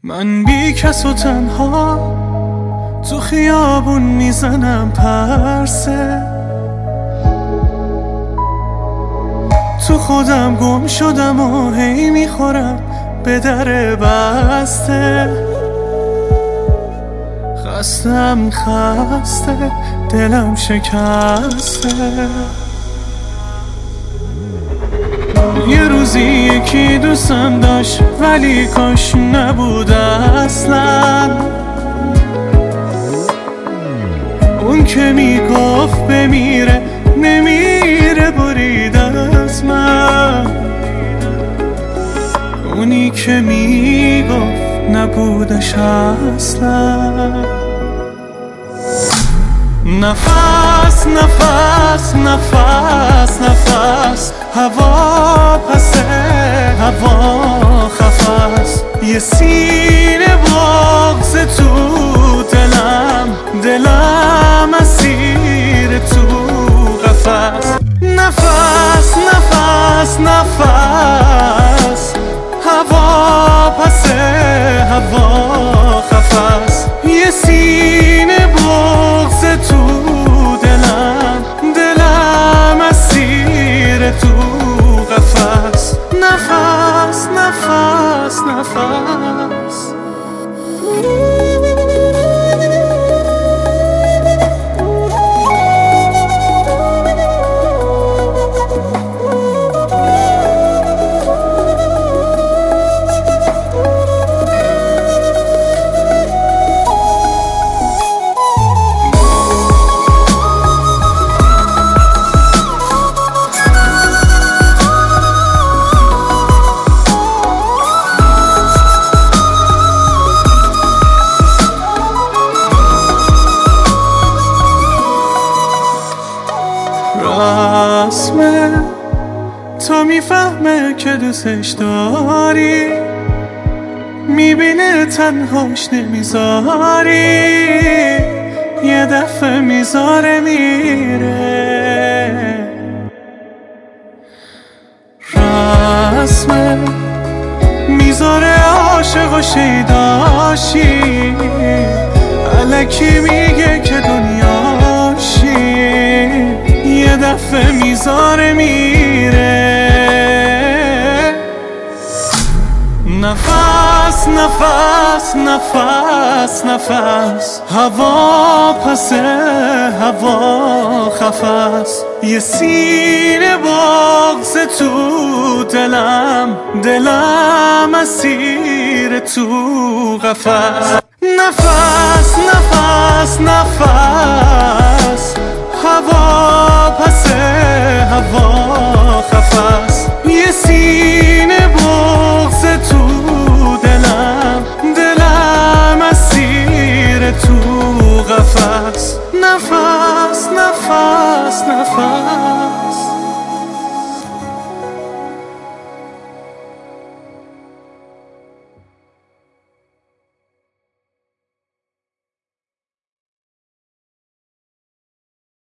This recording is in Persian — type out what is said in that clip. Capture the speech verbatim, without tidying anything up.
من بی کس و تنها تو خیابون میزنم پرسه، تو خودم گم شدم و هی میخورم به در بسته. خستم خسته دلم شکسته. یه روزی یکی دوستم داشت ولی کاش نبود اصلا. اون که میگفت بمیره نمیره برید از من. اونی که میگفت نبودش اصلا. نفس نفس نفس نفس هوا پسه هوا خفست. یه سینه بغض تو دلم دلم اسیر تو قفس. نفس نفس نفس هوا پسه هوا خفست. یه سینه بغض تو دلم دلم اسیر تو قفس. نفس نفس نفس رسمه تا میفهمه که دوستش داری، میبینه تنهاش نمیذاری، یه دفعه میذاره میره. رسمه میذاره عاشق و شیداشی، الکی میگه که دنیاشی، یه دفعه میذاره میره. نفس نفس نفس نفس هوا پسه هوا خفست. یه سینه بغض تو دلم دلم اسیر تو قفس. نفس نفس نفس هوا پسه هوا خفست. یه سینه بغض تو دلم دلم اسیر تو قفس. نفس نفس نفس